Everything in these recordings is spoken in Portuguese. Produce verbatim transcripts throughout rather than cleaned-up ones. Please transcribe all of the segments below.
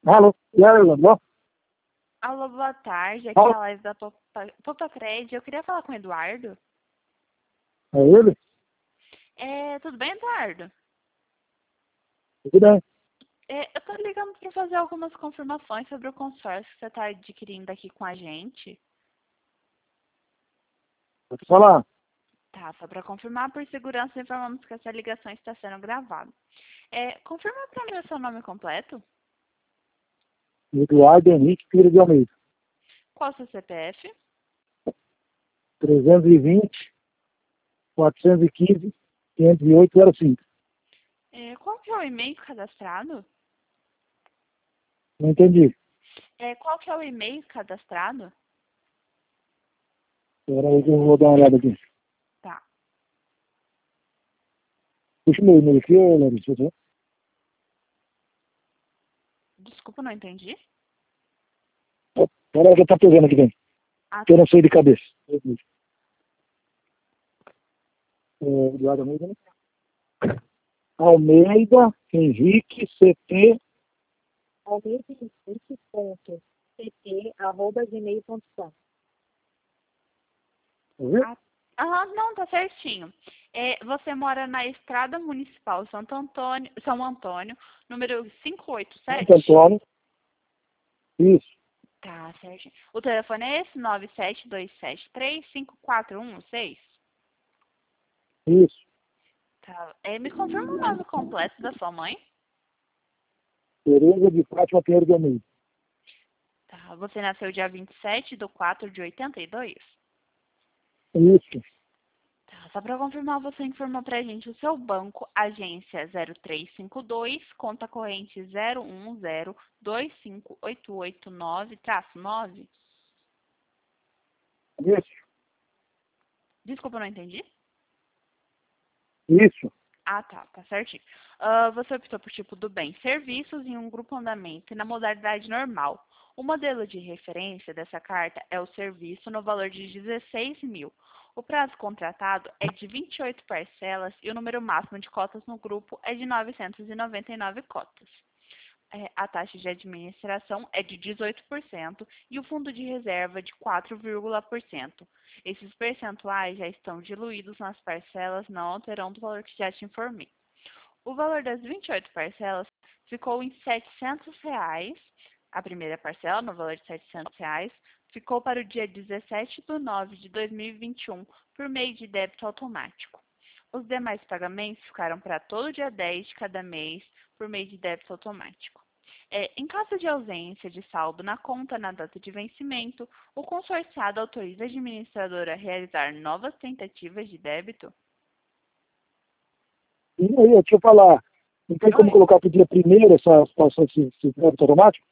Alô? E aí, Leandro? Alô, boa tarde. Aqui é a Laís da Popacred. Eu queria falar com o Eduardo. É ele? É, tudo bem, Eduardo? Tudo bem. É, eu tô ligando para fazer algumas confirmações sobre o consórcio que você está adquirindo aqui com a gente. Pode falar. Tá, só para confirmar, por segurança, informamos que essa ligação está sendo gravada. É, confirma para mim o seu nome completo. Eduardo Henrique Filho de Almeida. Qual o seu C P F? trezentos e vinte, quatrocentos e quinze, quinhentos e oito, zero cinco. É, qual que é o e-mail cadastrado? Não entendi. É, qual que é o e-mail cadastrado? Espera aí que eu vou dar uma olhada aqui. Tá. Puxa o meu e-mail aqui, ô, Larissa. Tá? Desculpa, não entendi. Espera aí que tá pegando aqui dentro. Ah, Que eu tá. não sei de cabeça. É, Eduardo Almeida, né? Almeida Henrique C T. Almeida Henrique ponto C T arroba gmail ponto com. Viu? Ah, aham, não, tá certinho. É, você mora na Estrada Municipal Santo Antônio, São Antônio, número quinhentos e oitenta e Santo sete? Antônio. Isso. Tá, certinho. O telefone é esse, nove sete dois sete três cinco quatro um seis? Isso. Tá. É, me confirma o nome completo da sua mãe? Tereza de Fátima Pinheiro de Almeida. Tá. Você nasceu dia vinte e sete de quatro de oitenta e dois? Isso. Tá, só para confirmar, você informou pra gente o seu banco, agência zero três cinco dois, conta corrente zero um zero dois cinco oito oito nove nove? Isso. Desculpa, eu não entendi. Isso. Ah, tá, tá certinho. Ah, você optou por tipo do bem, serviços em um grupo andamento e na modalidade normal. O modelo de referência dessa carta é o serviço no valor de dezesseis mil. O prazo contratado é de vinte e oito parcelas e o número máximo de cotas no grupo é de novecentas e noventa e nove cotas. É, a taxa de administração é de dezoito por cento e o fundo de reserva de quatro vírgula por cento. Esses percentuais já estão diluídos nas parcelas, não alterando o valor que já te informei. O valor das vinte e oito parcelas ficou em setecentos reais. A primeira parcela, no valor de setecentos reais, ficou para o dia dezessete de nove de dois mil e vinte e um por meio de débito automático. Os demais pagamentos ficaram para todo dia dez de cada mês por meio de débito automático. É, em caso de ausência de saldo na conta na data de vencimento, o consorciado autoriza a administradora a realizar novas tentativas de débito? E aí, deixa eu falar. Não tem como Oi. colocar para o dia primeiro essa situação de débito automático?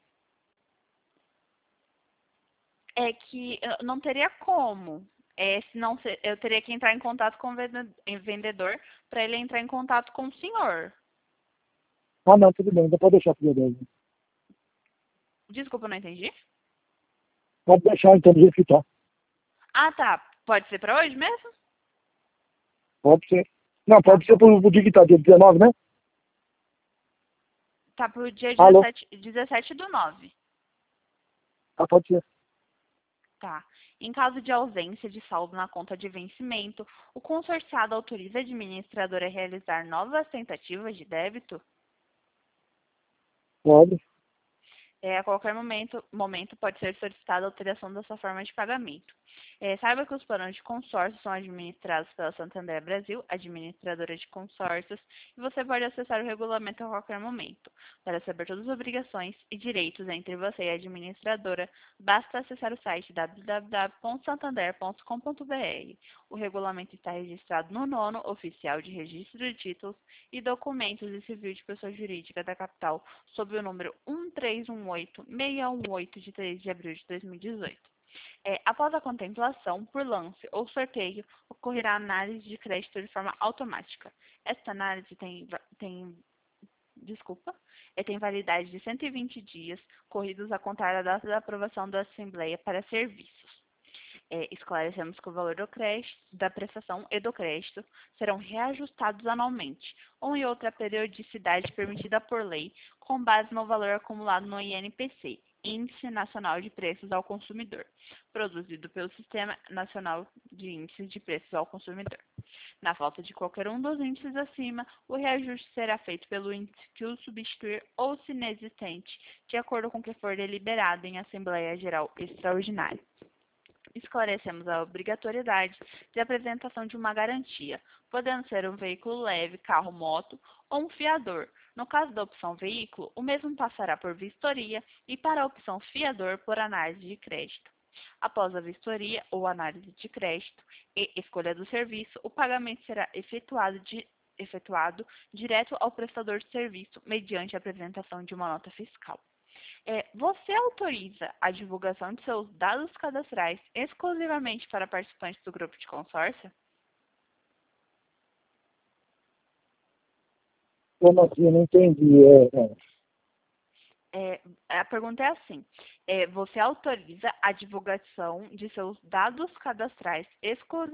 É que eu não teria como. É, senão se- eu teria que entrar em contato com o vende- vendedor para ele entrar em contato com o senhor. Ah, não, tudo bem. Então pode deixar para o dia dez. Desculpa, eu não entendi. Pode deixar, então, do jeito que está. Ah, tá. Pode ser para hoje mesmo? Pode ser. Não, Tá pode ser bom. para o dia que está, dia dezenove, né? Tá pro dia Alô? dezessete, dezessete do nove. Ah, pode ser. Tá. Em caso de ausência de saldo na conta de vencimento, o consorciado autoriza a administradora a realizar novas tentativas de débito? Pode. É, a qualquer momento, momento pode ser solicitada a alteração da sua forma de pagamento. É, saiba que os planos de consórcio são administrados pela Santander Brasil, administradora de consórcios, e você pode acessar o regulamento a qualquer momento. Para saber todas as obrigações e direitos entre você e a administradora, basta acessar o site w w w ponto santander ponto com ponto b r. O regulamento está registrado no nono Oficial de Registro de Títulos e Documentos e Civil de Pessoa Jurídica da Capital, sob o número um três um oito, seis um oito, de três de abril de dois mil e dezoito. É, após a contemplação, por lance ou sorteio, ocorrerá análise de crédito de forma automática. Esta análise tem, tem, desculpa, é, tem validade de cento e vinte dias, corridos a contar a data da aprovação da Assembleia para serviços. É, esclarecemos que o valor do crédito, da prestação e do crédito serão reajustados anualmente, ou em outra periodicidade permitida por lei, com base no valor acumulado no I N P C, Índice Nacional de Preços ao Consumidor, produzido pelo Sistema Nacional de Índices de Preços ao Consumidor. Na falta de qualquer um dos índices acima, o reajuste será feito pelo índice que o substituir ou, se inexistente, de acordo com o que for deliberado em Assembleia Geral Extraordinária. Esclarecemos a obrigatoriedade de apresentação de uma garantia, podendo ser um veículo leve, carro, moto ou um fiador. No caso da opção veículo, o mesmo passará por vistoria e para a opção fiador por análise de crédito. Após a vistoria ou análise de crédito e escolha do serviço, o pagamento será efetuado, de, efetuado direto ao prestador de serviço mediante a apresentação de uma nota fiscal. É, você autoriza a divulgação de seus dados cadastrais exclusivamente para participantes do grupo de consórcio? Como assim? Eu não entendi. É, é. É, a pergunta é assim, é, você autoriza a divulgação de seus dados cadastrais exclusivamente